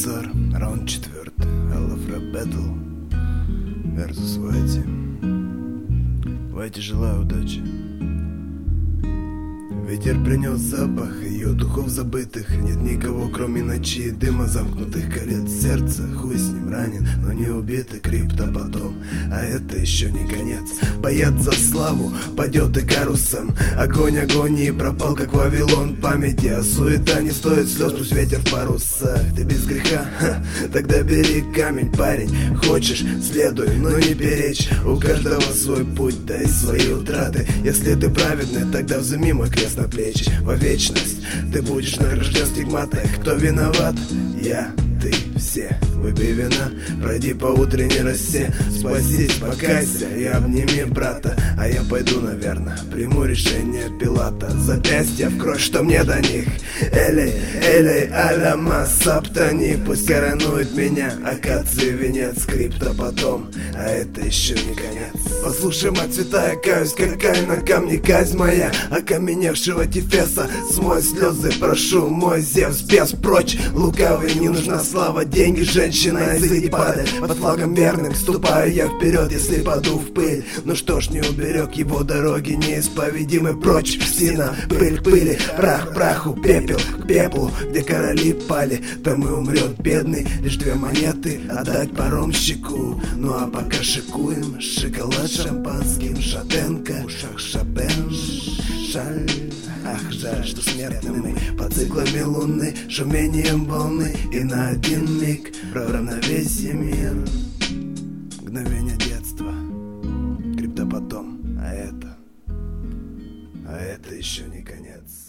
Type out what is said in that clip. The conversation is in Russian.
обзор. Раунд 4. Алафра Бэтл versus Вайти. Вайти, желаю удачи. Ветер принес запах ее духов забытых. Нет никого, кроме ночи, дыма замкнутых колец. Сердце, хуй с ним ранен, но не убитый крипто потом. А это еще не конец. Боец за славу падет и карусом. Огонь агонии пропал, как Вавилон памяти. А суета не стоит слез, пусть ветер в парусах. Ты без греха? Ха, тогда бери камень, парень. Хочешь, следуй, но не перечь. У каждого свой путь, да и свои утраты. Если ты праведный, тогда взыми мой крест на плечи. Во вечность ты будешь награжден стигматой. Кто виноват? Я, ты, все. Выпей вина, пройди по утренней росе. Спасись, покайся и обними брата. А я пойду, наверное, приму решение Пилата. Запястья в кровь, что мне до них. Элей, элей, аляма, саптани. Пусть коронует меня акации венец, крипто потом. А это еще не конец. Послушай, мать святая, каюсь, какая на камне казнь моя. Окаменевшего Тефеса, смой слезы, прошу, мой Зевс, без прочь. Лукавый, не нужна слава, деньги, женщина, языки падает. Под флагом верным ступаю я вперед, если паду в пыль. Ну что ж, не уберег его дороги неисповедимы. Прочь, псина, пыль к пыли, прах к праху, пепел к пеплу. Где короли пали, там и умрет бедный. Лишь 2 монеты отдать паромщику. Ну а пока шикуем, шоколад шампанским, шатенка, ушах Шопен, шаль. Ах, жаль, что смертны мы под циклами луны, шумением волны. И на один миг в равновесие мир. Мгновение детства, крипто потом. А это еще не конец.